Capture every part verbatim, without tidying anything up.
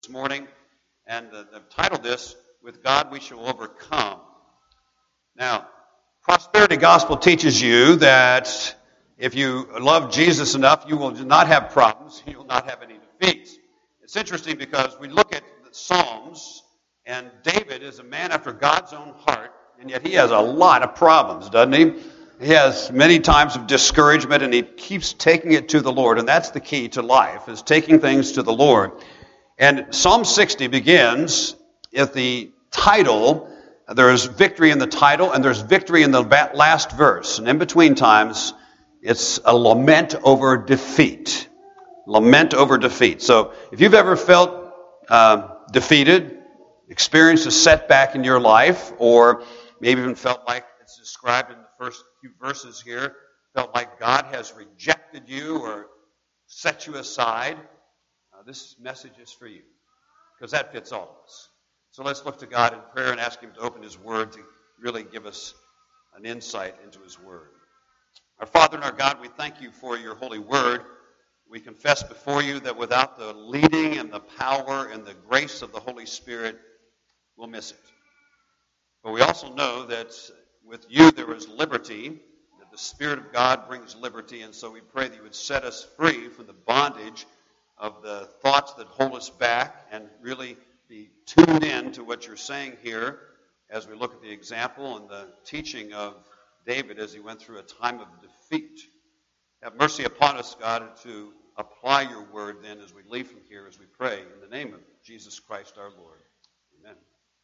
this morning, and uh, I've titled this, With God We Shall Overcome. Now, prosperity gospel teaches you that if you love Jesus enough, you will not have problems, you will not have any defeats. It's interesting because we look at the Psalms, and David is a man after God's own heart, and yet he has a lot of problems, doesn't he? He has many times of discouragement, and he keeps taking it to the Lord, and that's the key to life, is taking things to the Lord. And Psalm sixty begins with the title. There's victory in the title, and there's victory in the last verse. And in between times, it's a lament over defeat. Lament over defeat. So if you've ever felt uh, defeated, experienced a setback in your life, or maybe even felt like it's described in the first few verses here, felt like God has rejected you or set you aside, uh, this message is for you, because that fits all of us. So let's look to God in prayer and ask Him to open His Word to really give us an insight into His Word. Our Father and our God, we thank You for Your holy Word. We confess before You that without the leading and the power and the grace of the Holy Spirit, we'll miss it. But we also know that with You there is liberty, that the Spirit of God brings liberty, and so we pray that You would set us free from the bondage of the thoughts that hold us back and really be tuned in to what You're saying here as we look at the example and the teaching of David as he went through a time of defeat. Have mercy upon us, God, to apply Your Word then as we leave from here, as we pray in the name of Jesus Christ our Lord. Amen.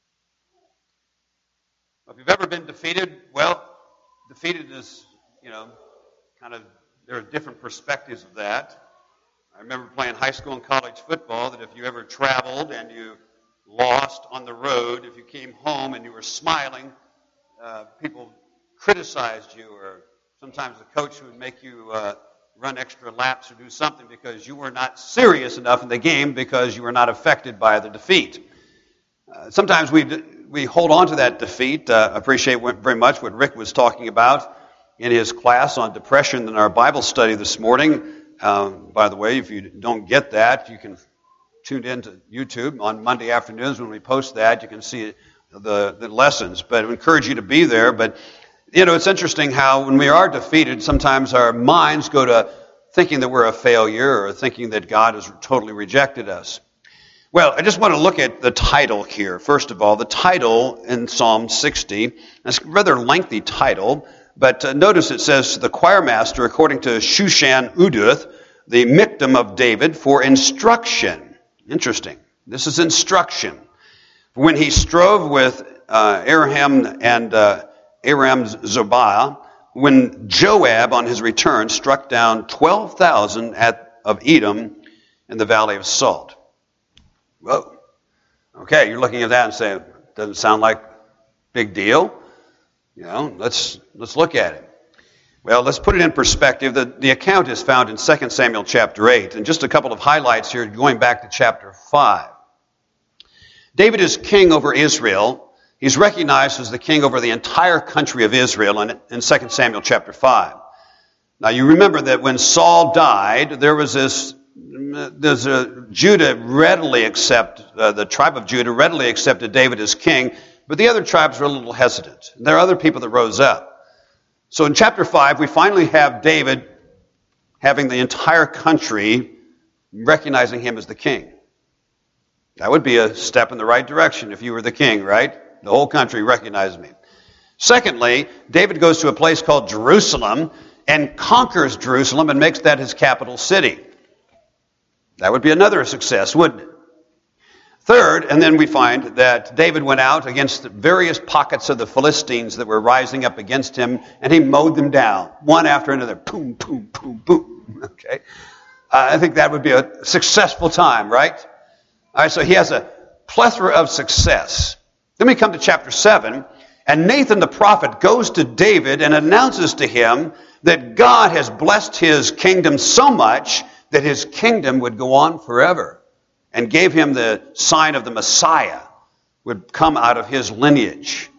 If you've ever been defeated, well, defeated is, you know, kind of, there are different perspectives of that. I remember playing high school and college football, that if you ever traveled and you lost on the road, if you came home and you were smiling, uh, people criticized you, or sometimes the coach would make you uh, run extra laps or do something because you were not serious enough in the game because you were not affected by the defeat. Uh, sometimes we we hold on to that defeat. Uh, I appreciate very much what Rick was talking about in his class on depression in our Bible study this morning. Um, by the way, if you don't get that, you can tune in to YouTube on Monday afternoons when we post that. You can see the, the lessons, but I encourage you to be there. But, you know, it's interesting how when we are defeated, sometimes our minds go to thinking that we're a failure or thinking that God has totally rejected us. Well, I just want to look at the title here. First of all, the title in Psalm sixty. It's a rather lengthy title, but uh, notice it says to the choir master, according to Shushan Uduth, the Miktam of David, for instruction. Interesting. This is instruction. When he strove with uh, Aram and uh, Aram Zobah, when Joab on his return struck down twelve thousand at, of Edom in the Valley of Salt. Whoa. Okay, you're looking at that and saying, doesn't sound like a big deal. You know, let's let's look at it. Well, let's put it in perspective. The, the account is found in Second Samuel chapter eight. And just a couple of highlights here, going back to chapter five. David is king over Israel. He's recognized as the king over the entire country of Israel in, in Second Samuel chapter five. Now, you remember that when Saul died, there was this, there's a, Judah readily accept, uh, the tribe of Judah readily accepted David as king, but the other tribes were a little hesitant. There are other people that rose up. So in chapter five, we finally have David having the entire country recognizing him as the king. That would be a step in the right direction if you were the king, right? The whole country recognized me. Secondly, David goes to a place called Jerusalem and conquers Jerusalem and makes that his capital city. That would be another success, wouldn't it? Third, and then we find that David went out against the various pockets of the Philistines that were rising up against him, and he mowed them down, one after another. Boom, boom, boom, boom. Okay? Uh, I think that would be a successful time, right? All right, so he has a plethora of success. Then we come to chapter seven, and Nathan the prophet goes to David and announces to him that God has blessed his kingdom so much that his kingdom would go on forever, and gave him the sign of the Messiah would come out of his lineage.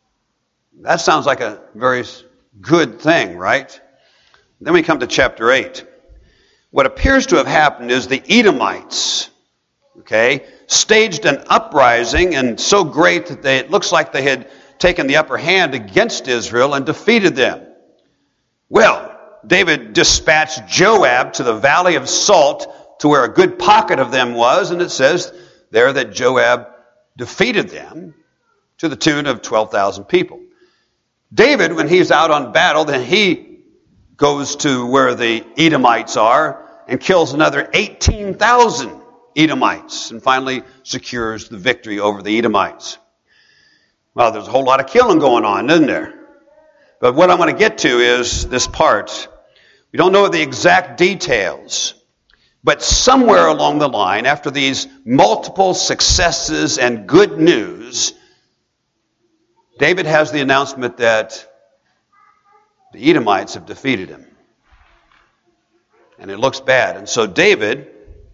That sounds like a very good thing, right? Then we come to chapter eight. What appears to have happened is the Edomites, okay, staged an uprising, and so great that they, it looks like they had taken the upper hand against Israel and defeated them. Well, David dispatched Joab to the Valley of Salt, to where a good pocket of them was, and it says there that Joab defeated them to the tune of twelve thousand people. David, when he's out on battle, then he goes to where the Edomites are and kills another eighteen thousand Edomites, and finally secures the victory over the Edomites. Well, there's a whole lot of killing going on, isn't there? But what I'm going to get to is this part. We don't know the exact details, but somewhere along the line, after these multiple successes and good news, David has the announcement that the Edomites have defeated him. And it looks bad. And so David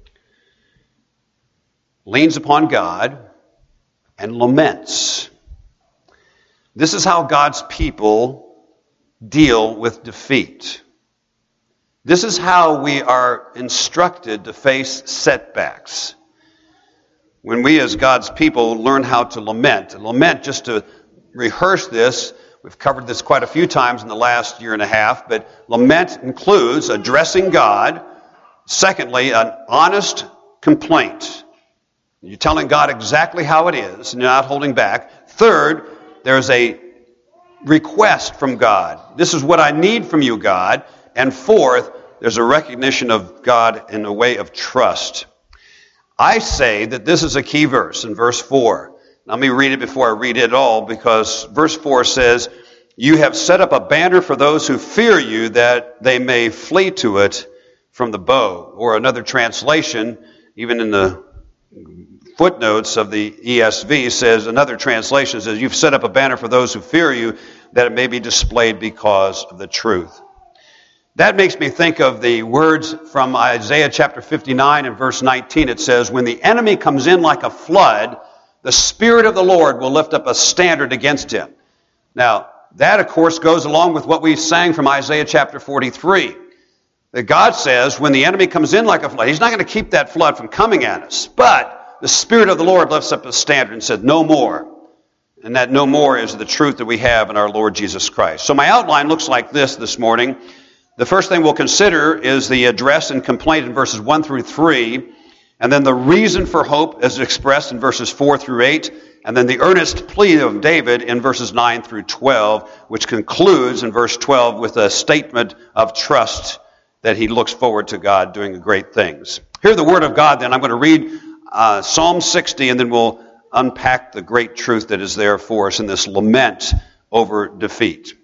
leans upon God and laments. This is how God's people deal with defeat. This is how we are instructed to face setbacks. When we as God's people learn how to lament, and lament, just to rehearse this, we've covered this quite a few times in the last year and a half, but lament includes addressing God. Secondly, an honest complaint. You're telling God exactly how it is, and you're not holding back. Third, there's a request from God. This is what I need from you, God. And fourth, there's a recognition of God in a way of trust. I say that this is a key verse in verse four. Let me read it before I read it all, because verse four says, "You have set up a banner for those who fear you, that they may flee to it from the bow." Or another translation, even in the footnotes of the E S V, says, another translation says, "You've set up a banner for those who fear you, that it may be displayed because of the truth." That makes me think of the words from Isaiah chapter fifty-nine and verse nineteen. It says, "When the enemy comes in like a flood, the Spirit of the Lord will lift up a standard against him." Now, that, of course, goes along with what we sang from Isaiah chapter forty-three. That God says, when the enemy comes in like a flood, He's not going to keep that flood from coming at us. But the Spirit of the Lord lifts up a standard and said, "No more." And that "no more" is the truth that we have in our Lord Jesus Christ. So my outline looks like this this morning. The first thing we'll consider is the address and complaint in verses one through three, and then the reason for hope as expressed in verses four through eight, and then the earnest plea of David in verses nine through twelve, which concludes in verse twelve with a statement of trust that he looks forward to God doing great things. Hear the word of God then. I'm going to read uh, Psalm sixty, and then we'll unpack the great truth that is there for us in this lament over defeat.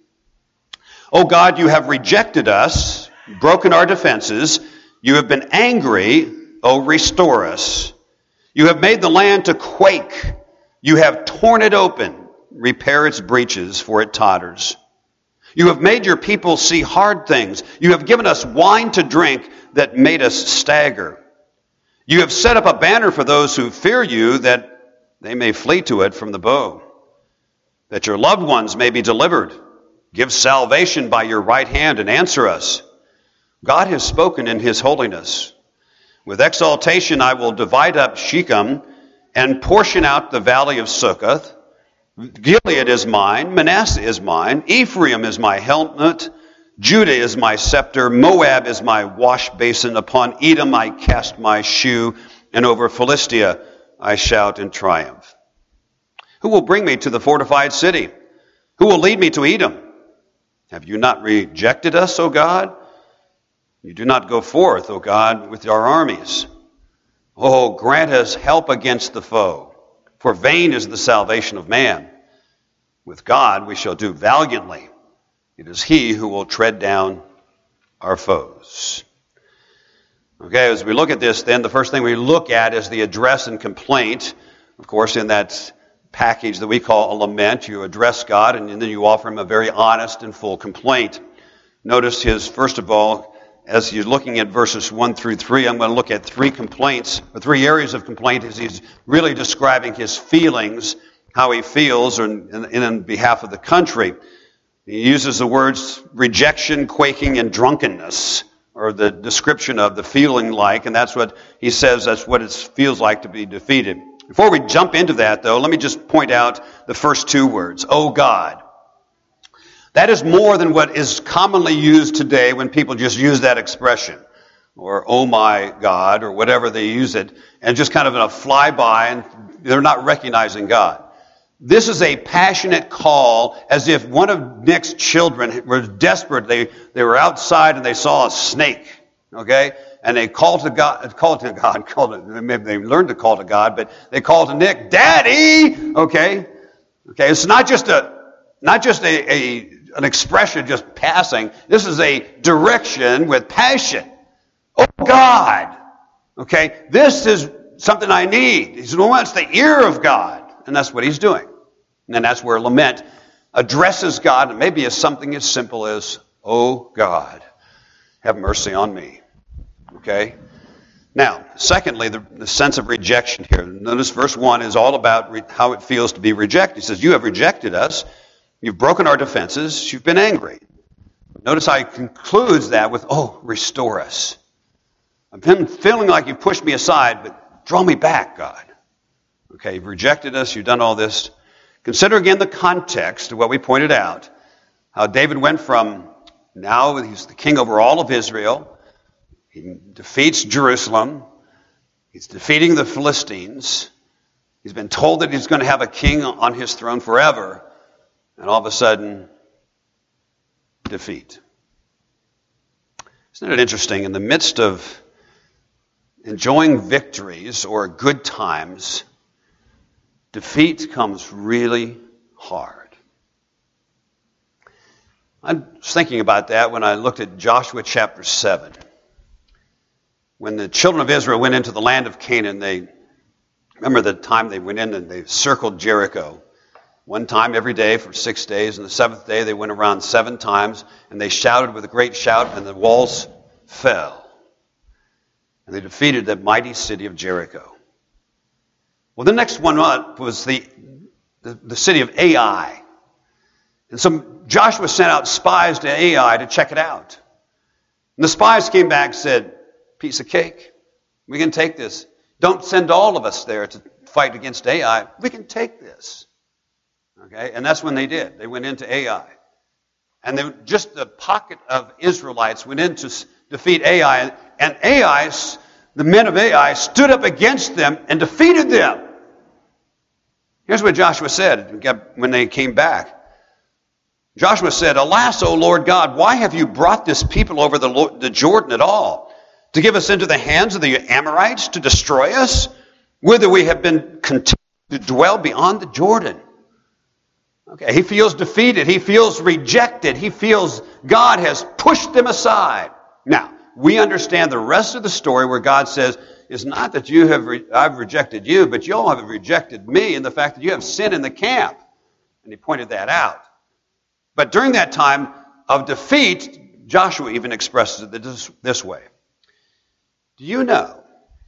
"O God, you have rejected us, broken our defenses. You have been angry. O restore us. You have made the land to quake. You have torn it open. Repair its breaches, for it totters. You have made your people see hard things. You have given us wine to drink that made us stagger. You have set up a banner for those who fear you, that they may flee to it from the bow, that your loved ones may be delivered. Give salvation by your right hand and answer us. God has spoken in His holiness. With exaltation I will divide up Shechem and portion out the valley of Succoth. Gilead is mine, Manasseh is mine, Ephraim is my helmet, Judah is my scepter, Moab is my wash basin. Upon Edom I cast my shoe, and over Philistia I shout in triumph. Who will bring me to the fortified city? Who will lead me to Edom? Have you not rejected us, O God? You do not go forth, O God, with our armies. Oh, grant us help against the foe, for vain is the salvation of man. With God we shall do valiantly. It is He who will tread down our foes. Okay, as we look at this, then, the first thing we look at is the address and complaint. Of course, in that package that we call a lament, you address God, and then you offer Him a very honest and full complaint. Notice his, first of all, as you're looking at verses one through three, I'm going to look at three complaints, or three areas of complaint, as he's really describing his feelings, how he feels in, in, in behalf of the country. He uses the words rejection, quaking, and drunkenness or the description of the feeling like, and that's what he says, that's what it feels like to be defeated. Before we jump into that, though, let me just point out the first two words, oh God. That is more than what is commonly used today when people just use that expression, or oh my God, or whatever they use it, and just kind of in a flyby, and they're not recognizing God. This is a passionate call, as if one of Nick's children was desperate. They they were outside and they saw a snake, okay? And they called to God, called to God, called to, maybe they learned to call to God, but they called to Nick, Daddy, okay? Okay, it's not just a, not just a, a an expression just passing. This is a direction with passion. Oh God, okay? This is something I need. He wants the ear of God. And that's what he's doing. And that's where lament addresses God, and maybe as something as simple as, oh God, have mercy on me. Okay? Now, secondly, the, the sense of rejection here. Notice verse one is all about re- how it feels to be rejected. He says, you have rejected us. You've broken our defenses. You've been angry. Notice how he concludes that with, oh, restore us. I've been feeling like you've pushed me aside, but draw me back, God. Okay, you've rejected us, you've done all this. Consider again the context of what we pointed out. How David went from, now he's the king over all of Israel. He defeats Jerusalem. He's defeating the Philistines. He's been told that he's going to have a king on his throne forever. And all of a sudden, defeat. Isn't it interesting? In the midst of enjoying victories or good times, defeat comes really hard. I was thinking about that when I looked at Joshua chapter seven. When the children of Israel went into the land of Canaan, they remember the time they went in and they circled Jericho. One time every day for six days, and the seventh day they went around seven times, and they shouted with a great shout, and the walls fell. And they defeated the mighty city of Jericho. Well, the next one up was the, the, the city of Ai. And so Joshua sent out spies to Ai to check it out. And the spies came back and said, piece of cake. We can take this. Don't send all of us there to fight against Ai. We can take this. Okay? And that's when they did. They went into Ai. And they, just the pocket of Israelites went in to defeat Ai. And Ai, the men of Ai, stood up against them and defeated them. Here's what Joshua said when they came back. Joshua said, alas, O Lord God, why have you brought this people over the, the Jordan at all? To give us into the hands of the Amorites to destroy us? Whither we have been content to dwell beyond the Jordan. Okay, he feels defeated. He feels rejected. He feels God has pushed them aside. Now, we understand the rest of the story where God says, it's not that you have re- I've rejected you, but you all have rejected me in the fact that you have sin in the camp. And he pointed that out. But during that time of defeat, Joshua even expresses it this, this way. Do you know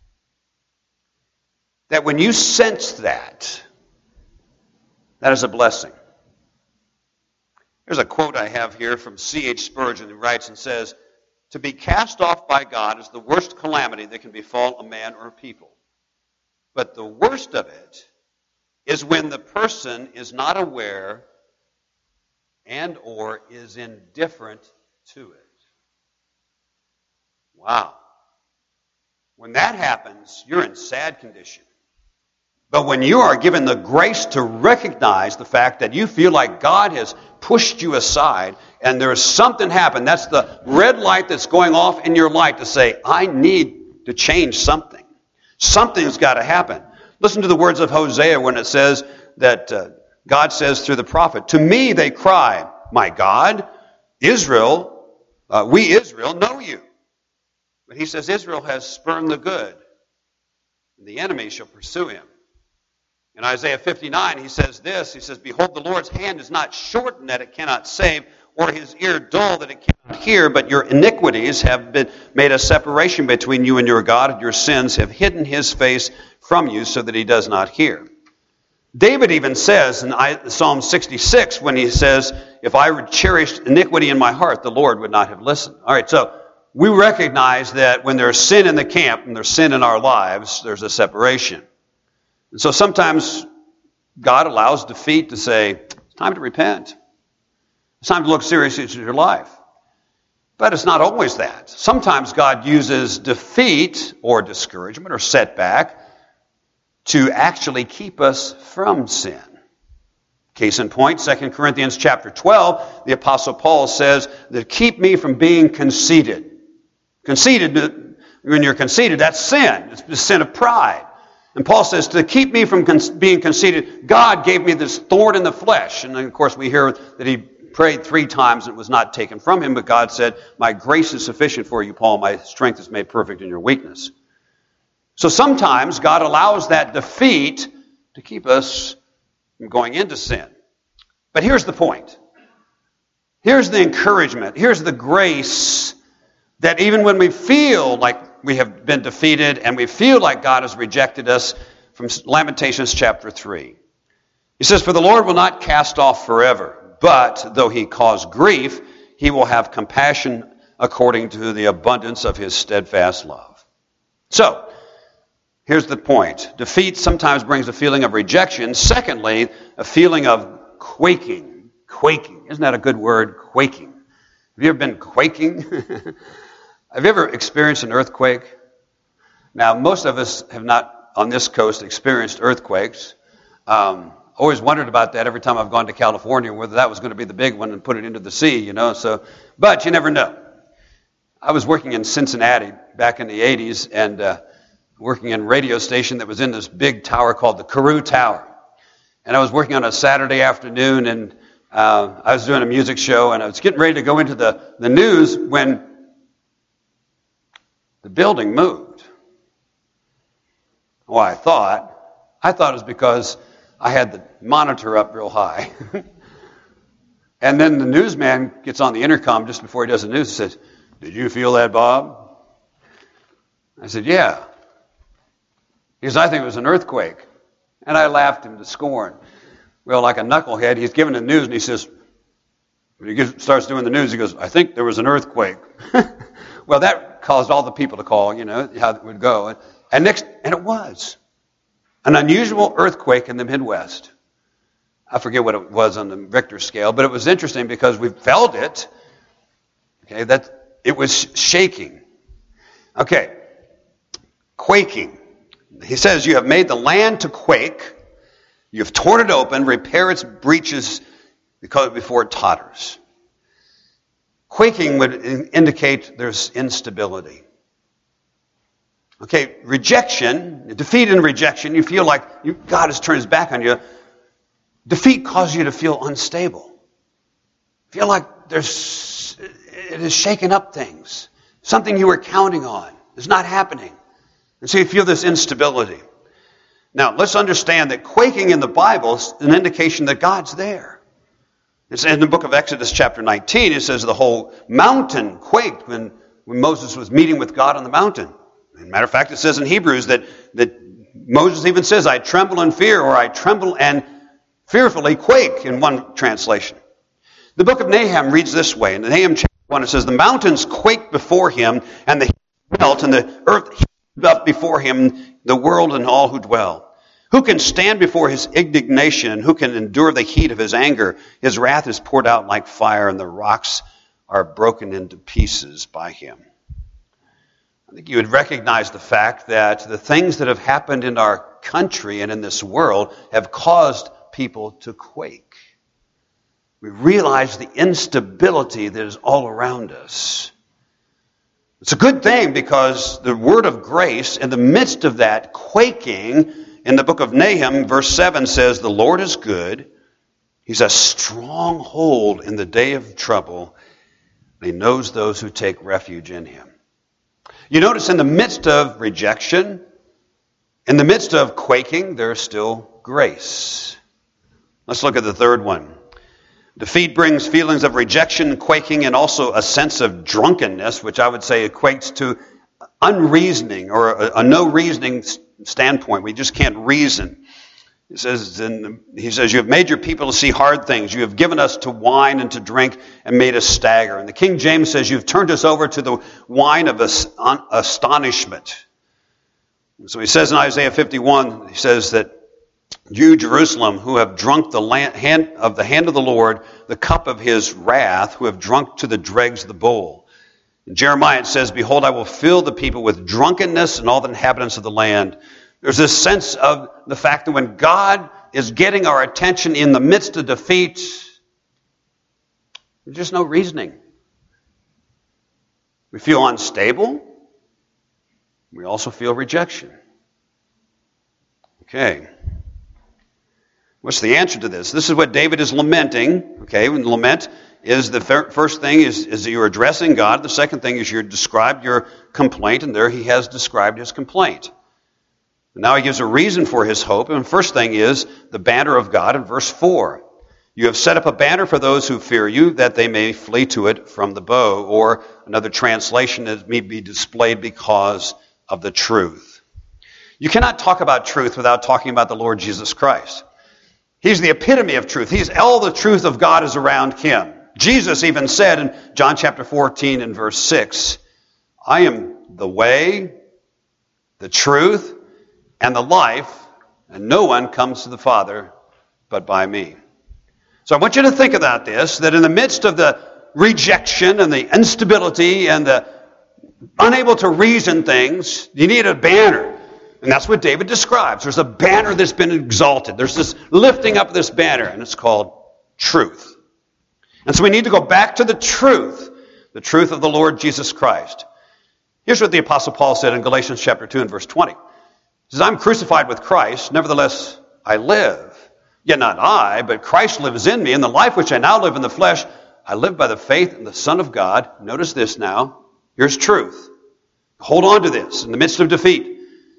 that when you sense that, that is a blessing? There's a quote I have here from C H Spurgeon who writes and says, to be cast off by God is the worst calamity that can befall a man or a people. But the worst of it is when the person is not aware and or is indifferent to it. Wow. When that happens, you're in sad condition. But when you are given the grace to recognize the fact that you feel like God has pushed you aside and there's something happened, that's the red light that's going off in your light to say, I need to change something. Something's got to happen. Listen to the words of Hosea when it says that uh, God says through the prophet, to me they cry, my God, Israel, uh, we Israel know you. But he says Israel has spurned the good, and the enemy shall pursue him. In Isaiah fifty-nine, he says this, he says, behold, the Lord's hand is not shortened that it cannot save, or his ear dull that it cannot hear, but your iniquities have been made a separation between you and your God, and your sins have hidden his face from you so that he does not hear. David even says in Psalm sixty-six, when he says, if I cherished iniquity in my heart, the Lord would not have listened. All right, so we recognize that when there's sin in the camp and there's sin in our lives, there's a separation. And so sometimes God allows defeat to say, it's time to repent. It's time to look seriously at your life. But it's not always that. Sometimes God uses defeat or discouragement or setback to actually keep us from sin. Case in point, Second Corinthians chapter twelve, the Apostle Paul says that keep me from being conceited. Conceited, when you're conceited, that's sin. It's the sin of pride. And Paul says, to keep me from con- being conceited, God gave me this thorn in the flesh. And then, of course, we hear that he prayed three times and it was not taken from him, but God said, my grace is sufficient for you, Paul. My strength is made perfect in your weakness. So sometimes God allows that defeat to keep us from going into sin. But here's the point. Here's the encouragement. Here's the grace that even when we feel like we have been defeated and we feel like God has rejected us, from Lamentations chapter three. He says, for the Lord will not cast off forever, but though he cause grief, he will have compassion according to the abundance of his steadfast love. So, here's the point. Defeat sometimes brings a feeling of rejection. Secondly, a feeling of quaking. Quaking. Isn't that a good word? Quaking. Have you ever been quaking? Have you ever experienced an earthquake? Now, most of us have not, on this coast, experienced earthquakes. Um, always wondered about that every time I've gone to California, whether that was going to be the big one and put it into the sea, you know. So, but you never know. I was working in Cincinnati back in the eighties and uh, working in a radio station that was in this big tower called the Carew Tower. And I was working on a Saturday afternoon, and uh, I was doing a music show, and I was getting ready to go into the, the news when the building moved. Well, I thought, I thought it was because I had the monitor up real high. And then the newsman gets on the intercom just before he does the news and says, did you feel that, Bob? I said, yeah. He says, I think it was an earthquake. And I laughed him to scorn. Well, like a knucklehead, he's giving the news and he says, when he gets, starts doing the news, he goes, I think there was an earthquake. Well, that caused all the people to call, you know, how it would go. And, and next, and it was an unusual earthquake in the Midwest. I forget what it was on the Richter scale, but it was interesting because we felt it. Okay, that it was shaking. Okay, quaking. He says, you have made the land to quake. You have torn it open, repair its breaches because before it totters. Quaking would indicate there's instability. Okay, rejection, defeat and rejection, you feel like you, God has turned his back on you. Defeat causes you to feel unstable. Feel like there's, it has shaken up things. Something you were counting on is not happening. And so you feel this instability. Now, let's understand that quaking in the Bible is an indication that God's there. It's in the book of Exodus chapter nineteen, it says the whole mountain quaked when, when Moses was meeting with God on the mountain. As a matter of fact, it says in Hebrews that, that Moses even says, I tremble in fear, or I tremble and fearfully quake in one translation. The book of Nahum reads this way. In Nahum chapter one, it says, the mountains quaked before him, and the hills melt, and the earth heaved up before him, the world and all who dwell. Who can stand before his indignation, and who can endure the heat of his anger? His wrath is poured out like fire, and the rocks are broken into pieces by him. I think you would recognize the fact that the things that have happened in our country and in this world have caused people to quake. We realize the instability that is all around us. It's a good thing because the word of grace, in the midst of that quaking, in the book of Nahum, verse seven says, the Lord is good. He's a stronghold in the day of trouble. He knows those who take refuge in him. You notice in the midst of rejection, in the midst of quaking, there's still grace. Let's look at the third one. Defeat brings feelings of rejection, quaking, and also a sense of drunkenness, which I would say equates to unreasoning or a, a no reasoning standpoint. We just can't reason. He says, in, he says, you have made your people to see hard things. You have given us to wine and to drink and made us stagger. And the King James says, you've turned us over to the wine of astonishment. So he says in Isaiah fifty-one, he says that you, Jerusalem, who have drunk the land, hand, of the hand of the Lord, the cup of his wrath, who have drunk to the dregs the bowl. In Jeremiah it says, behold, I will fill the people with drunkenness and all the inhabitants of the land. There's this sense of the fact that when God is getting our attention in the midst of defeat, there's just no reasoning. We feel unstable. We also feel rejection. Okay. What's the answer to this? This is what David is lamenting. Okay, when lament is the first thing is, is that you're addressing God. The second thing is you're described your complaint, and there he has described his complaint. Now he gives a reason for his hope. And the first thing is the banner of God in verse four. You have set up a banner for those who fear you, that they may flee to it from the bow. Or another translation, that it may be displayed because of the truth. You cannot talk about truth without talking about the Lord Jesus Christ. He's the epitome of truth. He's all the truth of God is around him. Jesus even said in John chapter fourteen and verse six, I am the way, the truth, and the life, and no one comes to the Father but by me. So I want you to think about this, that in the midst of the rejection and the instability and the unable to reason things, you need a banner. And that's what David describes. There's a banner that's been exalted. There's this lifting up of this banner, and it's called truth. And so we need to go back to the truth, the truth of the Lord Jesus Christ. Here's what the Apostle Paul said in Galatians chapter two and verse twenty. He says, I'm crucified with Christ, nevertheless I live. Yet not I, but Christ lives in me. And the life which I now live in the flesh, I live by the faith in the Son of God. Notice this now. Here's truth. Hold on to this in the midst of defeat.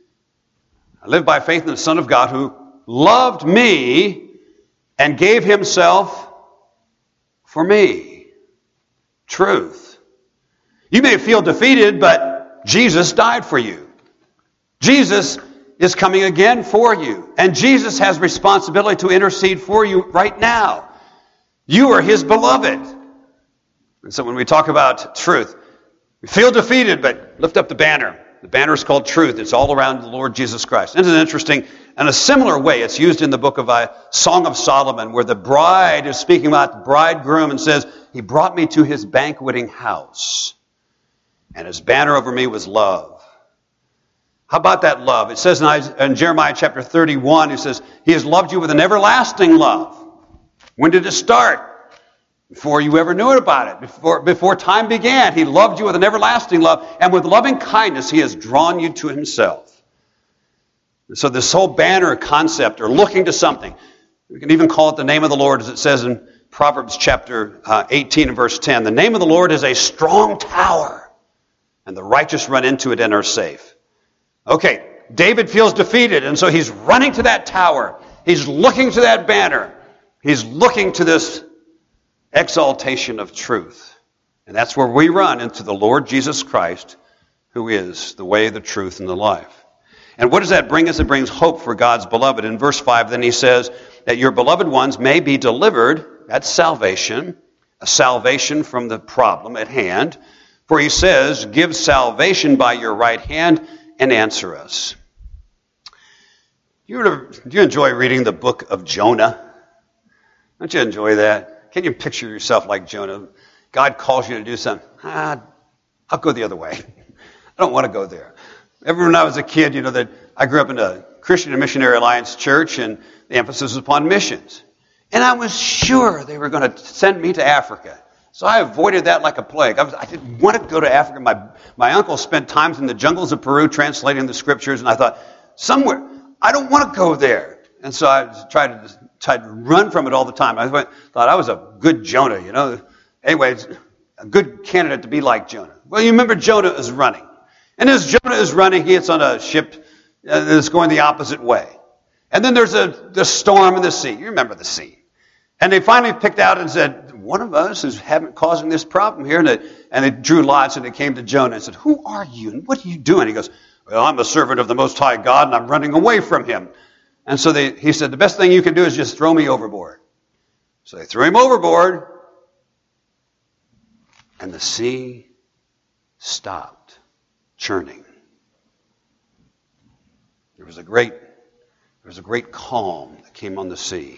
I live by faith in the Son of God who loved me and gave himself for me. Truth. You may feel defeated, but Jesus died for you. Jesus is coming again for you. And Jesus has responsibility to intercede for you right now. You are his beloved. And so when we talk about truth, we feel defeated, but lift up the banner. The banner is called truth. It's all around the Lord Jesus Christ. Isn't it interesting? In a similar way, it's used in the book of uh, Song of Solomon, where the bride is speaking about the bridegroom and says, he brought me to his banqueting house, and his banner over me was love. How about that love? It says in, in Jeremiah chapter thirty-one, it says, he has loved you with an everlasting love. When did it start? Before you ever knew about it. Before, before time began, he loved you with an everlasting love. And with loving kindness, he has drawn you to himself. And so this whole banner concept, or looking to something, we can even call it the name of the Lord, as it says in Proverbs chapter uh, eighteen and verse ten. The name of the Lord is a strong tower, and the righteous run into it and are safe. Okay, David feels defeated, and so he's running to that tower. He's looking to that banner. He's looking to this exaltation of truth. And that's where we run, into the Lord Jesus Christ, who is the way, the truth, and the life. And what does that bring us? It brings hope for God's beloved. In verse five, then he says that your beloved ones may be delivered. That's salvation, a salvation from the problem at hand. For he says, give salvation by your right hand and answer us. Do you, do you enjoy reading the book of Jonah? Don't you enjoy that? Can you picture yourself like Jonah? God calls you to do something. Ah, I'll go the other way. I don't want to go there. Remember when I was a kid, you know, that I grew up in a Christian and Missionary Alliance church, and the emphasis was upon missions. And I was sure they were going to send me to Africa. So I avoided that like a plague. I, was, I didn't want to go to Africa. My, my uncle spent times in the jungles of Peru translating the scriptures, and I thought, somewhere, I don't want to go there. And so I tried to, tried to run from it all the time. I thought I was a good Jonah, you know. Anyway, a good candidate to be like Jonah. Well, you remember Jonah is running. And as Jonah is running, he gets on a ship that's going the opposite way. And then there's a the storm in the sea. You remember the sea. And they finally picked out and said, one of us is having, causing this problem here. And they, and they drew lots, and they came to Jonah and said, who are you and what are you doing? He goes, well, I'm a servant of the Most High God, and I'm running away from him. And so they, he said, the best thing you can do is just throw me overboard. So they threw him overboard, and the sea stopped churning. There was a great, there was a great calm that came on the sea.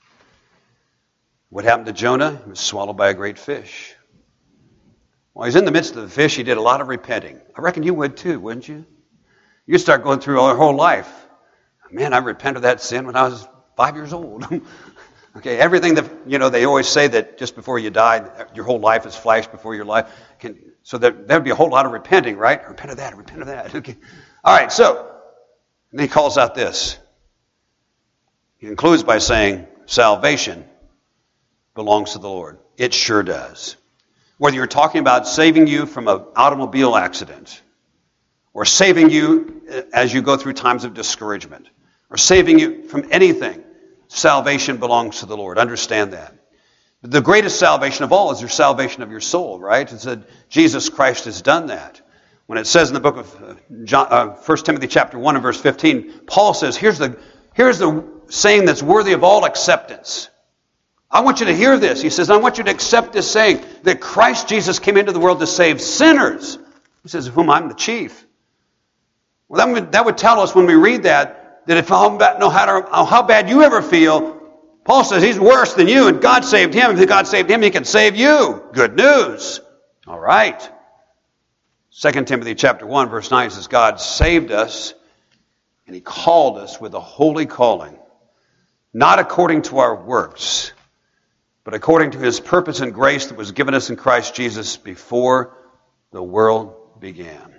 What happened to Jonah? He was swallowed by a great fish. While he's in the midst of the fish, he did a lot of repenting. I reckon you would too, wouldn't you? You'd start going through your whole life. Man, I repented of that sin when I was five years old. Okay, everything that, you know, they always say that just before you die, your whole life is flashed before your life. Can, so there would be a whole lot of repenting, right? Repent of that, repent of that. Okay. All right, so, and he calls out this. He concludes by saying, salvation belongs to the Lord. It sure does. Whether you're talking about saving you from an automobile accident, or saving you as you go through times of discouragement, or saving you from anything, salvation belongs to the Lord. Understand that. But the greatest salvation of all is your salvation of your soul, right? It said Jesus Christ has done that. When it says in the book of John, uh, First Timothy chapter one and verse fifteen, Paul says, here's the, here's the saying that's worthy of all acceptance. I want you to hear this. He says, I want you to accept this saying that Christ Jesus came into the world to save sinners. He says, of whom I'm the chief. Well, that would, that would tell us when we read that, that if how bad, no matter how bad you ever feel, Paul says he's worse than you, and God saved him. If God saved him, he can save you. Good news. All right. Second Timothy chapter one, verse nine says, God saved us, and he called us with a holy calling, not according to our works, but according to his purpose and grace that was given us in Christ Jesus before the world began.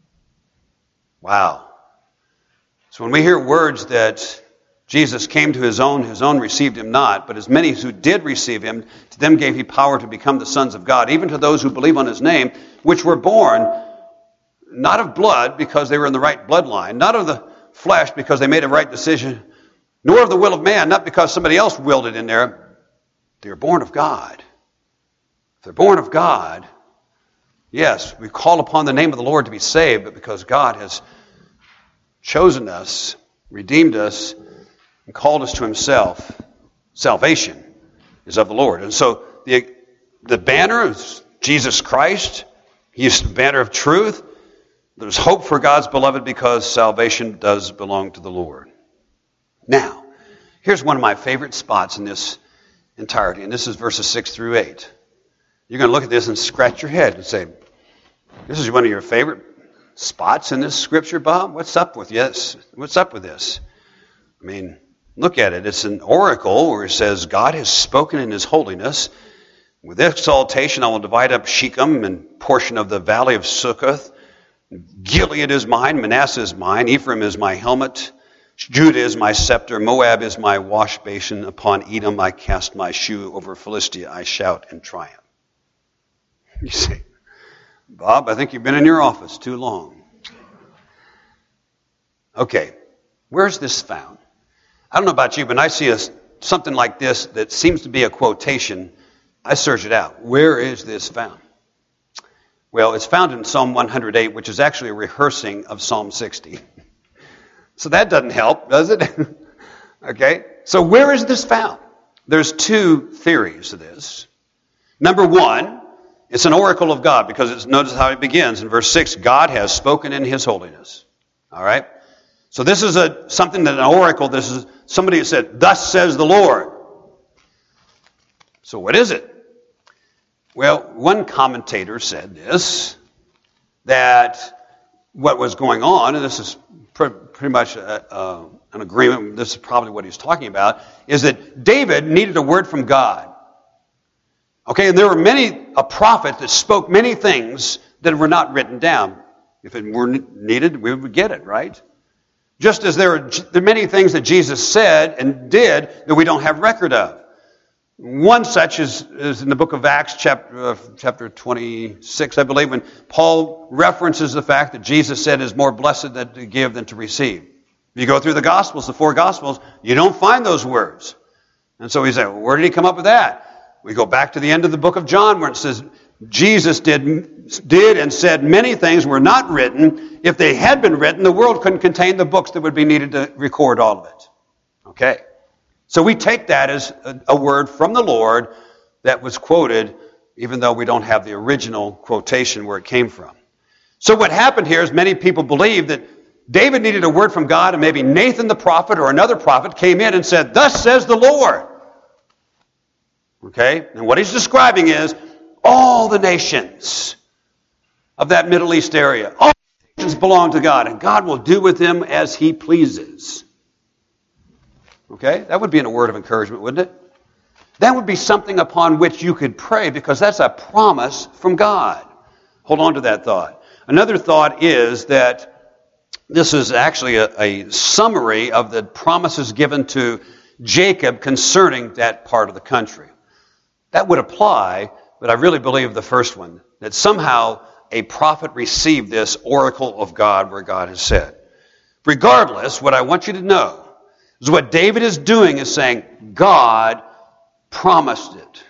Wow. So when we hear words that Jesus came to his own, his own received him not, but as many who did receive him, to them gave he power to become the sons of God, even to those who believe on his name, which were born not of blood, because they were in the right bloodline, not of the flesh, because they made a right decision, nor of the will of man, not because somebody else willed it in there. They are born of God. If they're born of God, yes, we call upon the name of the Lord to be saved, but because God has chosen us, redeemed us, and called us to himself, salvation is of the Lord. And so the, the banner is Jesus Christ. He is the banner of truth. There's hope for God's beloved because salvation does belong to the Lord. Now, here's one of my favorite spots in this entirety, and this is verses six through eight. You're going to look at this and scratch your head and say, this is one of your favorite spots in this scripture, Bob? What's up with this? What's up with this? I mean, look at it. It's an oracle where it says, God has spoken in his holiness. With exaltation I will divide up Shechem and portion of the valley of Succoth. Gilead is mine, Manasseh is mine, Ephraim is my helmet, Judah is my scepter, Moab is my wash basin. Upon Edom I cast my shoe, over Philistia I shout in triumph. You say, Bob, I think you've been in your office too long. Okay, where's this found? I don't know about you, but I see a, something like this that seems to be a quotation. I search it out. Where is this found? Well, it's found in Psalm one hundred eight, which is actually a rehearsing of Psalm sixty. So that doesn't help, does it? Okay, so where is this found? There's two theories to this. Number one, it's an oracle of God, because it's, notice how it begins in verse six, God has spoken in his holiness. All right? So this is a something that an oracle, this is somebody who said, thus says the Lord. So what is it? Well, one commentator said this, that what was going on, and this is pr- pretty much a, a, an agreement, this is probably what he's talking about, is that David needed a word from God. Okay, and there were many, a prophet that spoke many things that were not written down. If it were needed, we would get it, right? Just as there are, there are many things that Jesus said and did that we don't have record of. One such is, is in the book of Acts, chapter, uh, chapter twenty-six, I believe, when Paul references the fact that Jesus said it is more blessed that to give than to receive. If you go through the Gospels, the four Gospels, you don't find those words. And so he said, well, where did he come up with that? We go back to the end of the book of John where it says, Jesus did, did and said many things were not written. If they had been written, the world couldn't contain the books that would be needed to record all of it. Okay. So we take that as a, a word from the Lord that was quoted, even though we don't have the original quotation where it came from. So what happened here is many people believe that David needed a word from God, and maybe Nathan the prophet or another prophet came in and said, "Thus says the Lord." Okay? And what he's describing is all the nations of that Middle East area. All the nations belong to God, and God will do with them as he pleases. Okay? That would be a word of encouragement, wouldn't it? That would be something upon which you could pray, because that's a promise from God. Hold on to that thought. Another thought is that this is actually a, a summary of the promises given to Jacob concerning that part of the country. That would apply, but I really believe the first one, that somehow a prophet received this oracle of God where God has said. Regardless, what I want you to know is what David is doing is saying, God promised it.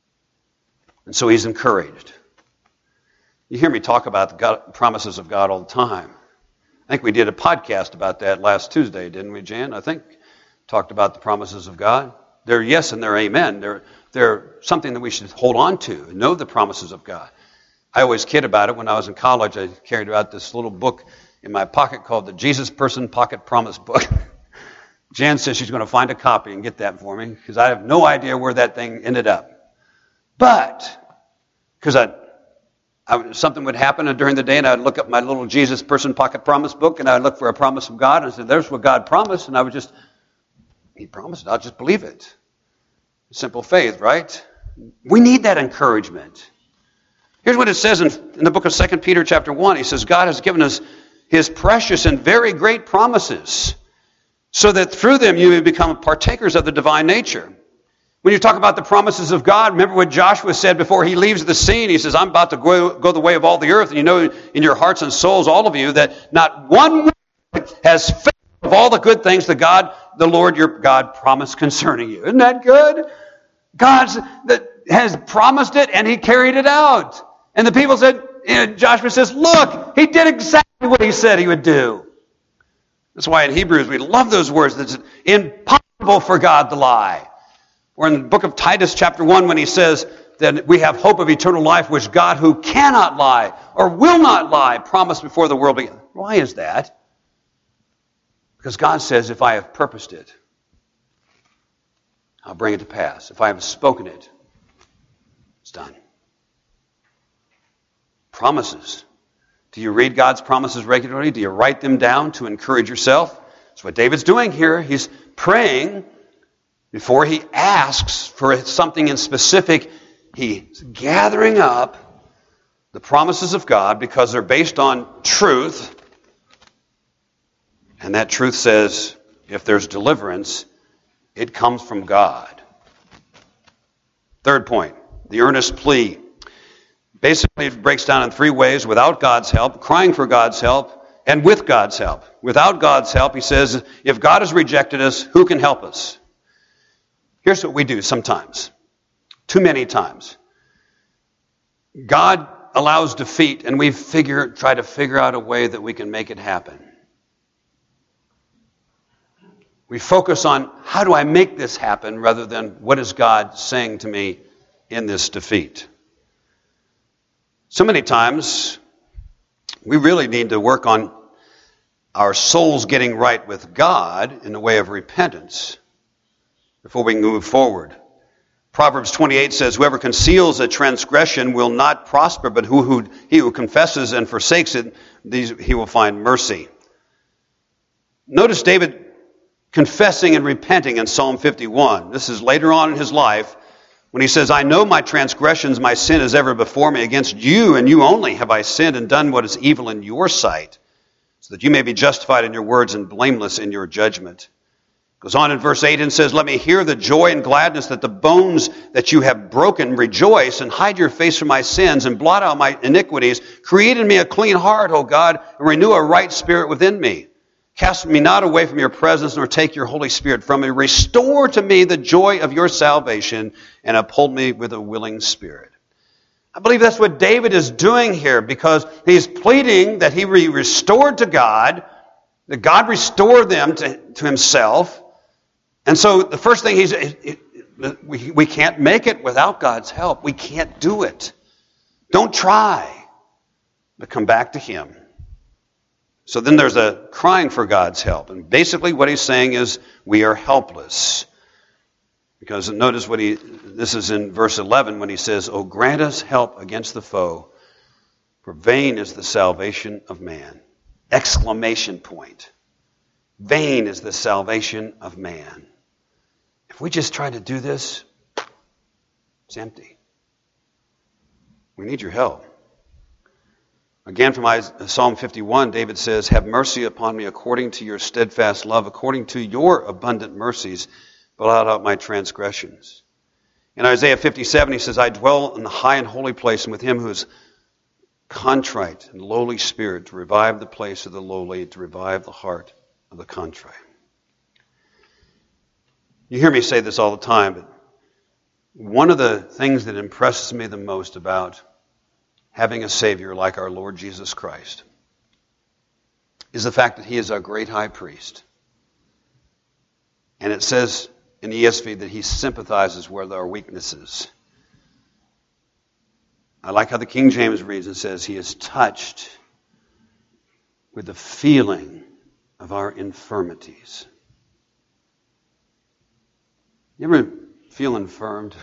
And so he's encouraged. You hear me talk about the God, promises of God all the time. I think we did a podcast about that last Tuesday, didn't we, Jan? I think talked about the promises of God. They're yes and they're amen. They're, they're something that we should hold on to and know the promises of God. I always kid about it. When I was in college, I carried out this little book in my pocket called the Jesus Person Pocket Promise Book. Jan says she's going to find a copy and get that for me, because I have no idea where that thing ended up. But, because I... I, something would happen during the day, and I'd look up my little Jesus Person Pocket Promise book, and I'd look for a promise from God, and I said, "There's what God promised," and I would just, He promised, I'll just believe it. Simple faith, right? We need that encouragement. Here's what it says in, in the book of Second Peter chapter one. He says, God has given us His precious and very great promises, so that through them you may become partakers of the divine nature. When you talk about the promises of God, remember what Joshua said before he leaves the scene. He says, I'm about to go, go the way of all the earth. And you know in your hearts and souls, all of you, that not one word has failed of all the good things that God, the Lord your God, promised concerning you. Isn't that good? God that has promised it, and He carried it out. And the people said, and Joshua says, look, He did exactly what He said He would do. That's why in Hebrews we love those words. It's impossible for God to lie. Or in the book of Titus chapter one, when he says that we have hope of eternal life, which God, who cannot lie or will not lie, promised before the world began. Why is that? Because God says, if I have purposed it, I'll bring it to pass. If I have spoken it, it's done. Promises. Do you read God's promises regularly? Do you write them down to encourage yourself? That's what David's doing here. He's praying. Before he asks for something in specific, he's gathering up the promises of God because they're based on truth. And that truth says, if there's deliverance, it comes from God. Third point, the earnest plea. Basically, it breaks down in three ways: without God's help, crying for God's help, and with God's help. Without God's help, he says, if God has rejected us, who can help us? Here's what we do sometimes, too many times. God allows defeat, and we figure, try to figure out a way that we can make it happen. We focus on, how do I make this happen, rather than what is God saying to me in this defeat. So many times, we really need to work on our souls getting right with God in the way of repentance before we can move forward. Proverbs twenty-eight says, whoever conceals a transgression will not prosper, but who, who, he who confesses and forsakes it, these, he will find mercy. Notice David confessing and repenting in Psalm fifty-one. This is later on in his life when he says, I know my transgressions, my sin is ever before me. Against you and you only have I sinned and done what is evil in your sight, so that you may be justified in your words and blameless in your judgment. Goes on in verse eight and says, let me hear the joy and gladness that the bones that you have broken rejoice, and hide your face from my sins and blot out my iniquities. Create in me a clean heart, O God, and renew a right spirit within me. Cast me not away from your presence, nor take your Holy Spirit from me. Restore to me the joy of your salvation, and uphold me with a willing spirit. I believe that's what David is doing here, because he's pleading that he be restored to God, that God restore them to, to himself. And so the first thing he's, it, it, we, we can't make it without God's help. We can't do it. Don't try, but come back to him. So then there's a crying for God's help. And basically what he's saying is we are helpless. Because notice what he, this is in verse eleven when he says, "Oh, grant us help against the foe, for vain is the salvation of man." Exclamation point. Vain is the salvation of man. If we just try to do this, it's empty. We need your help. Again, from Psalm fifty-one, David says, "Have mercy upon me according to your steadfast love, according to your abundant mercies, blot out my transgressions." In Isaiah fifty-seven, he says, "I dwell in the high and holy place, and with him who is contrite and lowly spirit, to revive the place of the lowly, to revive the heart of the contrite." You hear me say this all the time, but one of the things that impresses me the most about having a Savior like our Lord Jesus Christ is the fact that he is our great high priest. And it says in the E S V that he sympathizes with our weaknesses. I like how the King James reads. It says he is touched with the feeling of our infirmities. You ever feel infirmed?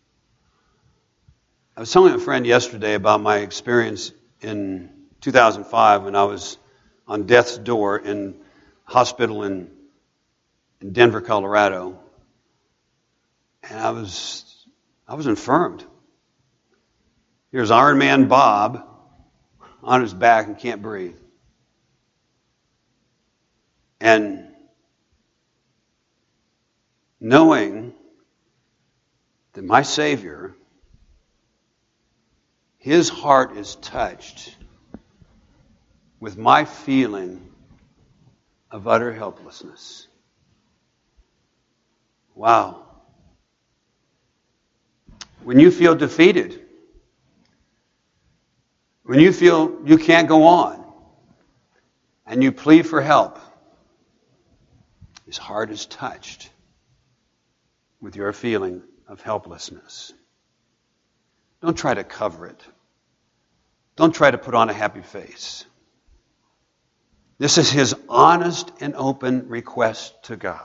I was telling a friend yesterday about my experience in two thousand five when I was on death's door in a hospital in, in Denver, Colorado. And I was I was infirmed. Here's Iron Man Bob on his back and can't breathe. And knowing that my Savior, his heart is touched with my feeling of utter helplessness. Wow. When you feel defeated, when you feel you can't go on, and you plead for help, his heart is touched with your feeling of helplessness. Don't try to cover it. Don't try to put on a happy face. This is his honest and open request to God.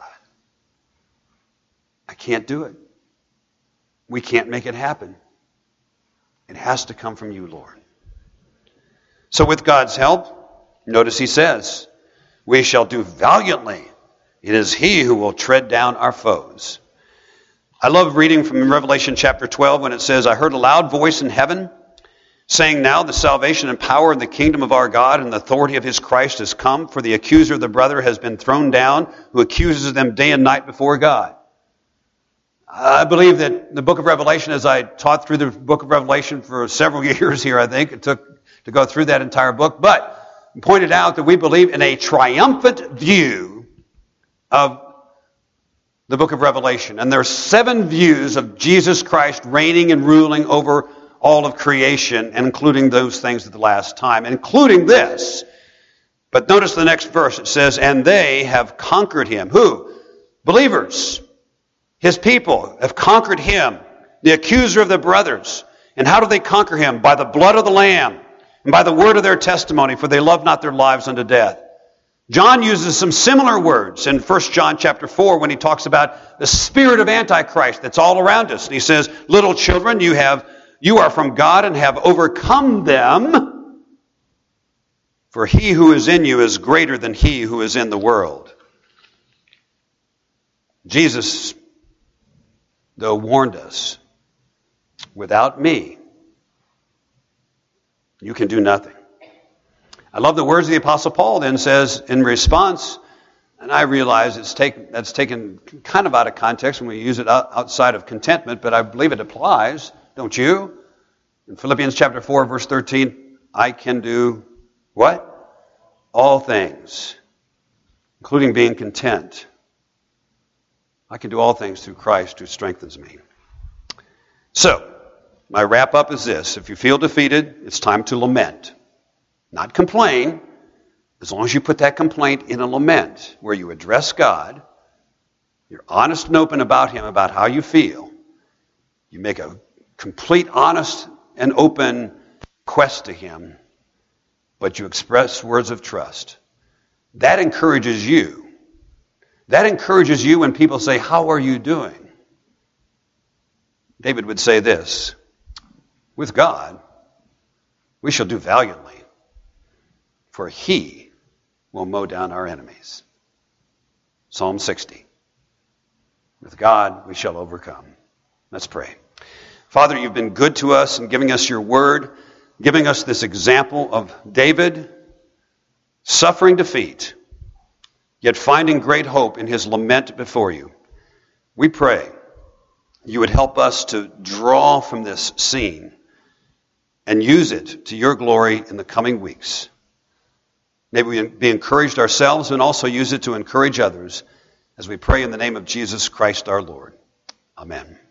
I can't do it. We can't make it happen. It has to come from you, Lord. So with God's help, notice he says, we shall do valiantly. It is he who will tread down our foes. I love reading from Revelation chapter twelve when it says, I heard a loud voice in heaven saying, now the salvation and power and the kingdom of our God and the authority of his Christ has come, for the accuser of the brother has been thrown down, who accuses them day and night before God. I believe that the book of Revelation, as I taught through the book of Revelation for several years here, I think it took to go through that entire book, but pointed out that we believe in a triumphant view of the book of Revelation. And there are seven views of Jesus Christ reigning and ruling over all of creation, including those things at the last time, including this. But notice the next verse. It says, and they have conquered him. Who? Believers. His people have conquered him, the accuser of the brothers. And how do they conquer him? By the blood of the Lamb and by the word of their testimony, for they love not their lives unto death. John uses some similar words in First John chapter four when he talks about the spirit of Antichrist that's all around us. And he says, little children, you have you are from God and have overcome them, for he who is in you is greater than he who is in the world. Jesus, though, warned us, without me, you can do nothing. I love the words of the Apostle Paul then says in response, and I realize it's taken, that's taken kind of out of context when we use it outside of contentment, but I believe it applies, don't you? In Philippians chapter four, verse thirteen, I can do what? All things, including being content. I can do all things through Christ who strengthens me. So, my wrap up is this. If you feel defeated, it's time to lament. Not complain, as long as you put that complaint in a lament, where you address God You're honest and open about him, about how you feel. You make a complete, honest, and open request to him, but you express words of trust. That encourages you. That encourages you when people say, how are you doing? David would say this, with God, we shall do valiantly, for he will mow down our enemies. Psalm sixty. With God, we shall overcome. Let's pray. Father, you've been good to us in giving us your word, giving us this example of David suffering defeat, yet finding great hope in his lament before you. We pray you would help us to draw from this scene and use it to your glory in the coming weeks. May we be encouraged ourselves and also use it to encourage others as we pray in the name of Jesus Christ our Lord. Amen.